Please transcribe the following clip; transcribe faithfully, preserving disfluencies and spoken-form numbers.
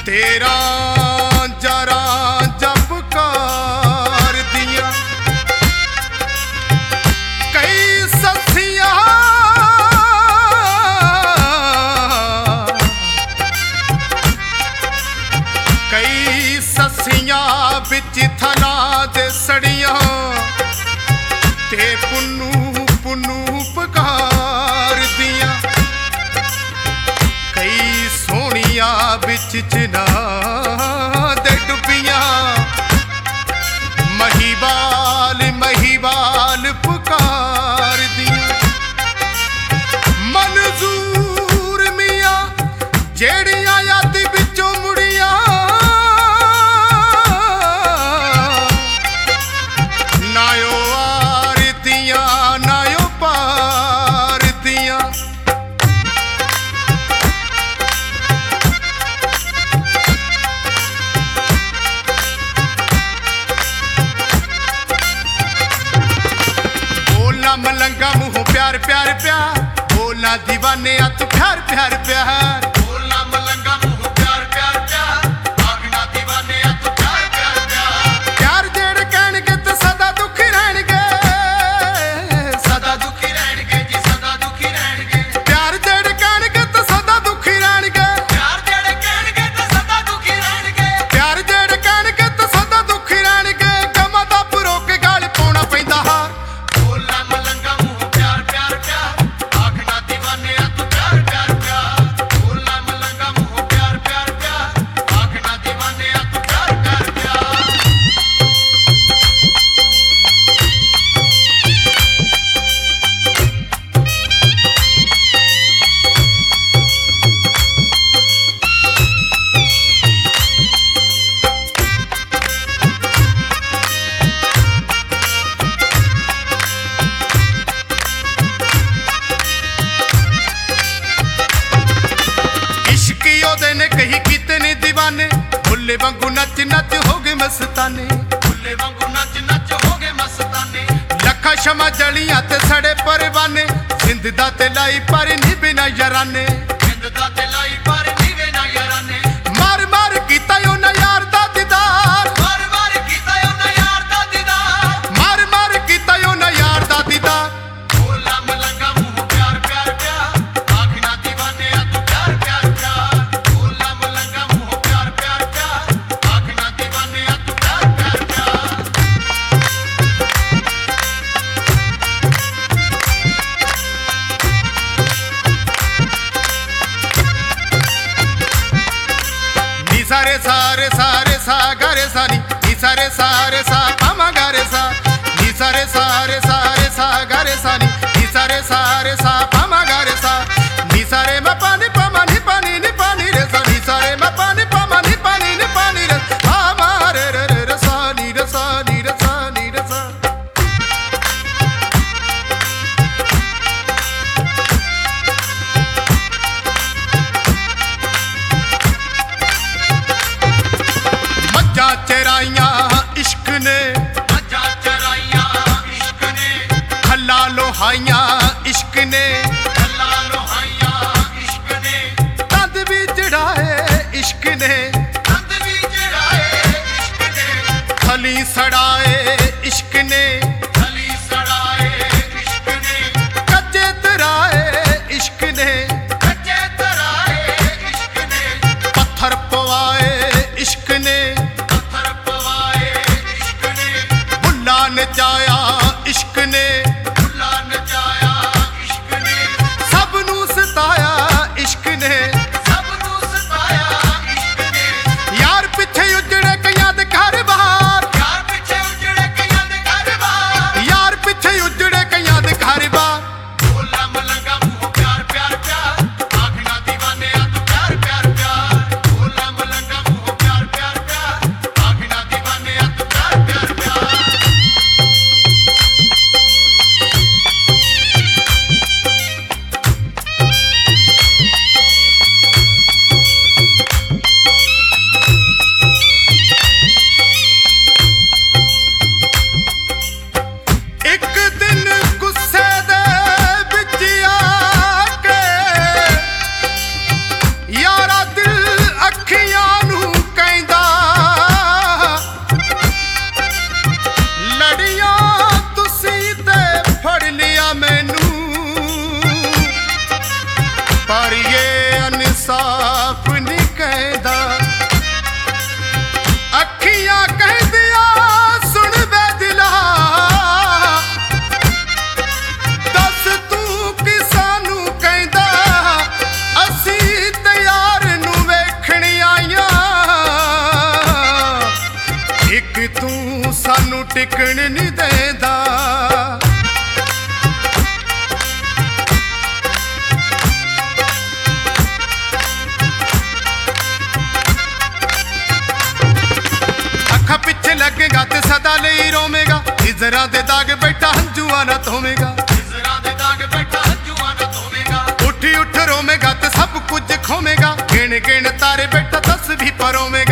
तेरा जरा जब कार दिया कई ससिया कई ससिया बिच थना दे सड़िया ते पुन्नू पुन्नू पकार दिया कई सोनिया बिच चिना दे डुबिया महीवाल महीवाल पुकार दिया मंजूर मिया जेड़िया यादी बिचों मुड़िया नायो आरतियां नायो पार दिया मलंगा मुँह प्यार प्यार प्यार बोलना दीवाने आ तू प्यार प्यार प्यार बोलना मलंगा मुँह प्यार प्यार प्यार आखना दीवाने आ तू प्यार प्यार प्यार प्यार जेड़ कहणगे ते सदा दुखी रहणगे सदा दुखी रहणगे जी सदा दुखी रहणगे प्यार जेड़ कहणगे ते सदा दुखी रहणगे प्यार जेड़ कहणगे ते सदा दुखी रहणगे प्यार जेड़ कहणगे ते सदा दुखी रहणगे गमां दा पुरो के गल पाउणा पैंदा हार भुल्ले वांगू नच नच हो गए मस्ताने भुल्ले वांगू नच नच हो गए मस्ताने लखा शमा जलियां ते सड़े परवाने जिंद दा ते लाई पर निभे ना याराने जिंद दा ते लाई पर निभे ना याराने मार मार कीता यो ना यार दा दीदार मार मार कीता यो ना यार दा दीदार मार मार कीता यो ना यार दा दीदार बोला मलंगा मुँह प्यार प्यार प्यार आखना दीवाने आ तू प्यार प्यार प्यार बोला मलंगा मुँह प्यार प्यार प्यार आखना दीवाने आ तू प्यार प्यार प्यार नी सारे सारे सारे सा गरे सा नी नी सारे सारे सा पामा गरे सा नी सारे सारे सारे सा गरे सा नी नी सारे सारे सा पामा गरे सा नी सारे मा पानी पामा नी पानी नी पानी रे सा नी सारे मा पानी पामा नी पानी नी पानी रे पामा रे रे रे रे सा नी रे सा नी रे सा नी रे सा मज्जा चराइयां इश्क ने मज्जा चराइयां इश्क ने खल्ला लोहाइयां इश्क ने खल्ला लोहाइयां इश्क ने तंद भी चढ़ाए इश्क ने तंद भी चढ़ाए इश्क ने खली सड़ाए इश्क ने खली सड़ाए इश्क ने कच्चे तराए इश्क ने कच्चे तराए इश्क ने पत्थर पवाए इश्क ने पत्थर पवाए इश्क ने भुल्ला नचाया इश्क ने भुल्ला नचाया इश्क ने सबनू सताया इश्क ने सबनू सताया इश्क ने यार पिछे उजड़े कईयां दे घर बाहर यार पिछे ਟਿਕਣ ਨਹੀਂ ਦੇਂਦਾ। ਅੱਖਾਂ ਪਿੱਛੇ ਲੱਗੇਗਾ ਤੇ ਸਦਾ ਲਈ ਰੋਵੇਂਗਾ, ਹਿਜਰਾਂ ਦੇ ਦਾਗ ਬੈਠਾ ਹੰਝੂਆਂ ਨਾ ਧੋਵੇਂਗਾ, ਹਿਜਰਾਂ ਦੇ ਦਾਗ ਬੈਠਾ ਹੰਝੂਆਂ ਨਾ ਧੋਵੇਂਗਾ। ਉੱਠੀ ਉੱਠ ਰੋਵੇਂਗਾ ਤੇ ਸਭ ਕੁਝ ਖੋਵੇਂਗਾ, ਗਿਣ ਗਿਣ ਤਾਰੇ ਬੈਠਾ ਦਸ ਵੀ ਪਰੋਵੇਂਗਾ।